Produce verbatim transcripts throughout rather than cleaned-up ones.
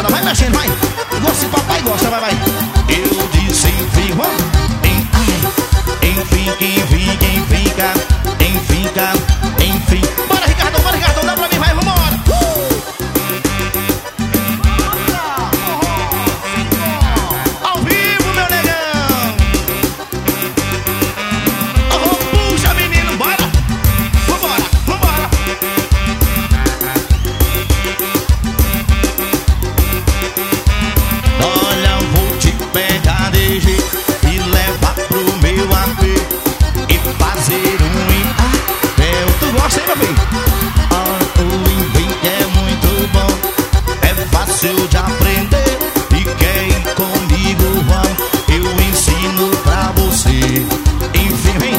moçada, vai mexendo, vai. Gosta, papai gosta, vai, vai. Eu disse enfim, ó. Enfim, enfim, quem fica, quem fica, enfim. Bora, Ricardão, bora, Ricardão, dá pra mim, vai, vambora. Uh! Ao vivo, meu negão. Oh, puxa, menino, bora. Vambora, vambora. Olha, eu vou te pegar de jeito e levar pro meu A P e fazer um impéu. Tu gosta, hein, meu filho? Ah, o invento é muito bom, é fácil de aprender. E quer ir comigo, vamos, eu ensino pra você. Enfim, vem,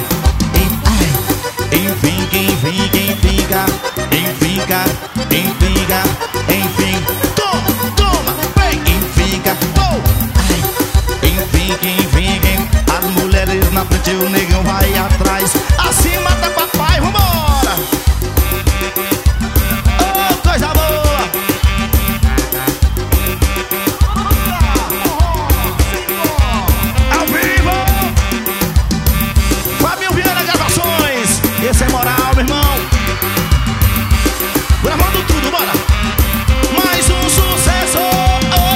enfim, quem vem, quem fica, quem fica, quem fica, enfim. Toma, toma, vem, quem fica, oh. Enfim, quem vem, quem. As mulheres na frente, o negão vai atrás. Acima da papai, vambora. Oh, coisa boa. Ao vivo, Fabinho Viana Gravações. Esse é moral, meu irmão. Gravando tudo, bora.